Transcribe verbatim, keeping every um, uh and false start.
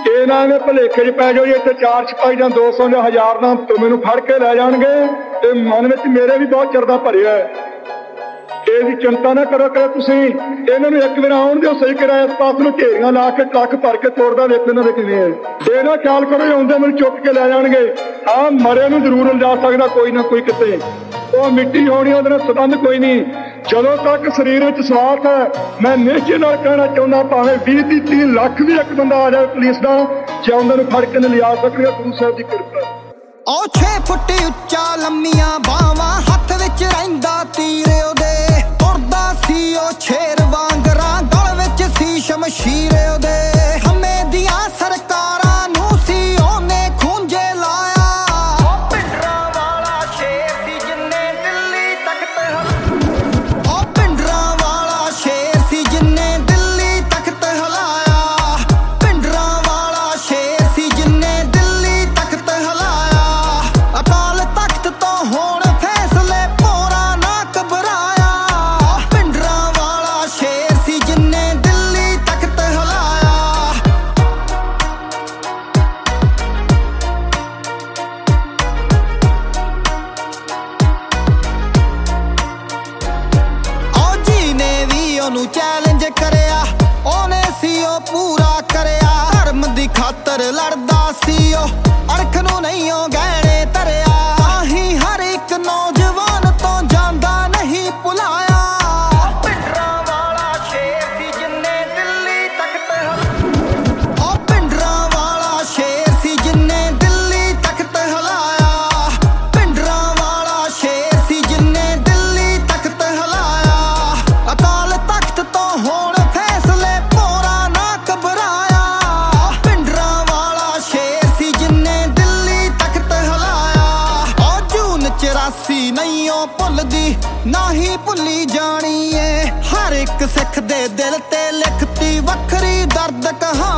ਇਹ ਨਾ ਐਵੇਂ ਭੁਲੇਖੇ 'ਚ ਪੈ ਜਾਓ ਜੀ ਇੱਥੇ ਚਾਰ ਸਿਪਾਹੀ ਜਾਂ ਦੋ ਸੌ ਜਾਂ ਹਜ਼ਾਰ ਨਾਲ ਮੈਨੂੰ ਫੜ ਕੇ ਲੈ ਜਾਣਗੇ। ਤੇ ਮਨ ਵਿੱਚ ਮੇਰੇ ਵੀ ਬਹੁਤ ਚਰਦਾ ਭਰਿਆ ਹੈ। ਇਹਦੀ ਚਿੰਤਾ ਨਾ ਕਰੋ ਕਿ ਤੁਸੀਂ ਇਹਨਾਂ ਨੂੰ ਇੱਕ ਵਾਰ ਆਉਣ ਦਿਓ ਸਹੀ ਕਰਾਇਆ ਇਸ ਪਾਸ ਨੂੰ ਢੇਰੀਆਂ ਲਾ ਕੇ ਟਰੱਕ ਭਰ ਕੇ ਤੋੜਦਾ ਵੇਖੋ ਇਹਨਾਂ ਦੇ ਕਿਵੇਂ ਹੈ। ਇਹ ਨਾ ਖਿਆਲ ਕਰੋ ਆਉਂਦੇ ਮੈਨੂੰ ਚੁੱਕ ਕੇ ਲੈ ਜਾਣਗੇ। ਹਾਂ ਮਰੇ ਨੂੰ ਜ਼ਰੂਰ ਲਿਜਾ ਸਕਦਾ ਕੋਈ ਨਾ ਕੋਈ ਕਿਤੇ, ਉਹ ਮਿੱਟੀ ਹੋਣੀ ਉਹਦੇ ਨਾਲ ਸੰਬੰਧ ਕੋਈ ਨਹੀਂ। ਜਦੋਂ ਤੱਕ ਸਰੀਰ ਵਿੱਚ ਸਵਾਸ ਹੈ ਮੈਂ ਨਿਸ਼ਚੇ ਨਾਲ ਕਹਿਣਾ ਚਾਹੁੰਦਾ ਭਾਵੇਂ ਵੀਹ ਤੀਹ ਤੀਹ ਲੱਖ ਵੀ ਇੱਕ ਬੰਦਾ ਆ ਜਾਵੇ ਪੁਲਿਸ ਦਾ ਜਿਉਂਦੇ ਨੂੰ ਫੜ ਕੇ ਨਹੀਂ ਲਿਜਾ ਸਕਣਗੇ। ਗੁਰੂ ਸਾਹਿਬ ਦੀ ਕਿਰਪਾ। ਉਹ ਛੇ ਫੁੱਟ ਉੱਚਾ ਲੰਮੀਆਂ ਬਾਵਾਂ ਹੱਥ ਵਿੱਚ ਰਹਿੰਦਾ ਤੀਰ ਉਹਦੇ, ਤੁਰਦਾ ਸੀ ਉਹ ਸ਼ੇਰ ਵਾਂਗਰਾਂ ਗਲ ਵਿੱਚ ਸੀ ਸ਼ਮਸ਼ੀਰ ਉਹਦੇ। ਹਮੇ ਦੀਆਂ ਸਰਕਾਰਾਂ ਨੂੰ ਸੀ ਉਹਨੇ ਖੂੰਜੇ ਲਾਇਆ। ਉਹ ਪਿੰਡਰਾਂ ਵਾਲਾ ਸ਼ੇਰ ਸੀ ਜਿੰਨੇ ਦਿੱਲੀ ਤਖਤ ਹਿਲਾਇਆ। ਉਹ ਪਿੰਡਰਾਂ ਵਾਲਾ ਸ਼ੇਰ ਸੀ ਜਿੰਨੇ ਦਿੱਲੀ ਤਖਤ ਹਿਲਾਇਆ। ਪਿੰਡਰਾਂ ਵਾਲਾ ਸ਼ੇਰ ਸੀ ਜਿੰਨੇ ਦਿੱਲੀ ਤਖਤ ਹਿਲਾਇਆ। ਅਕਾਲ ਤਖਤ ਤੋਂ ਹੁਣ ਫੈਸਲੇ ਭੋਰਾ ਨਾ ਘਬਰਾਇਆ। ਪਿੰਡਰਾਂ ਵਾਲਾ ਸ਼ੇਰ ਸੀ ਜਿੰਨੇ ਦਿੱਲੀ ਤਖਤ ਹਿਲਾਇਆ। ਉਹ ਜੀ ਨੇ ਵੀ ਉਹਨੂੰ ਚੈਲੰਜ ਕਰਿਆ, ਉਹਨੇ ਸੀ ਉਹ ਪੂਰਾ ਕਰਿਆ। ਧਰਮ ਦੀ ਖਾਤਰ ਲੜਦਾ ਸੀ ਉਹ, ਅਣਖ ਨੂੰ ਨਹੀਂ ਉਹ ਗਹਿਣੇ ਧਰਿਆ। ਤਾਹੀਂ ਹਰ ਇੱਕ ਨੌਜਵਾਨ ਤੋਂ ਜਾਂਦਾ ਨਹੀਂ ਭੁਲਾਇਆ। ਪਿੰਡਰਾਂ ਵਾਲਾ ਸ਼ੇਰ ਸੀ ਜਿੰਨੇ ਦਿੱਲੀ ਤਖਤ ਹਿਲਾਇਆ। ਉਹ ਪਿੰਡਰਾਂ ਵਾਲਾ ਸ਼ੇਰ ਸੀ ਜਿੰਨੇ ਦਿੱਲੀ ਤਖਤ ਹਿਲਾਇਆ। ਪਿੰਡਰਾਂ ਵਾਲਾ ਸ਼ੇਰ ਸੀ ਜਿੰਨੇ ਦਿੱਲੀ ਤਖਤ ਹਿਲਾਇਆ। ਅਕਾਲ ਤਖਤ ਤੋਂ ਹੁਣ ਫੈਸਲੇ ਭੋਰਾ ਨਾ ਘਬਰਾਇਆ। ਪਿੰਡਰਾਂ ਵਾਲਾ ਸ਼ੇਰ ਸੀ ਜਿੰਨੇ ਦਿੱਲੀ ਤਖਤ ਹਿਲਾਇਆ। ਉਹ ਜੂਨ ਚੁਰਾਸੀ ਨਹੀਂ ਉਹ ਭੁੱਲਦੀ ਨਾ ਹੀ ਭੁੱਲੀ ਜਾਣੀ ਏ। ਹਰ ਇੱਕ ਸਿੱਖ ਦੇ ਦਿਲ ਤੇ ਲਿਖਤੀ ਵੱਖਰੀ ਦਰਦ ਕਹਾਣੀ।